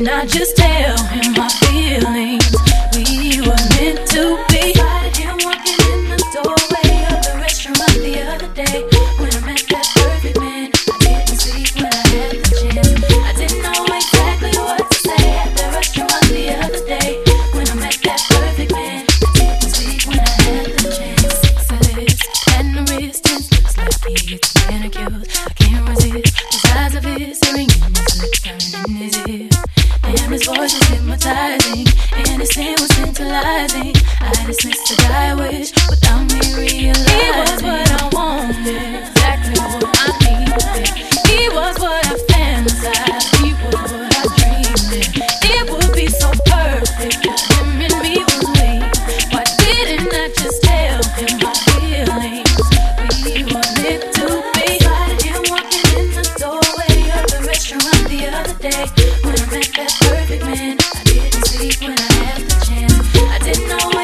I just tell him my feelings? We were meant to be. Spotted him walking in the doorway of the restaurant the other day. When I met that perfect man, I didn't speak when I had the chance. I didn't know exactly what to say at the restaurant the other day. When I met that perfect man, I didn't speak when I had the chance. Six lips and the wristings, looks like he gets manicured. I can't resist the size of his ring and his lips turning in his ear. And his voice was hypnotizing, and his skin was tantalizing. I dismissed the guy wish without me realizing he was what I wanted, exactly what I needed. He was what I fantasized, he was what I dreamed in. It would be so perfect if him and me was we. Why didn't I just tell him my feelings? We were meant to be. Spotted him walking in the doorway of the restaurant the other day. When I met that perfect man, I didn't speak when I had the chance. I didn't know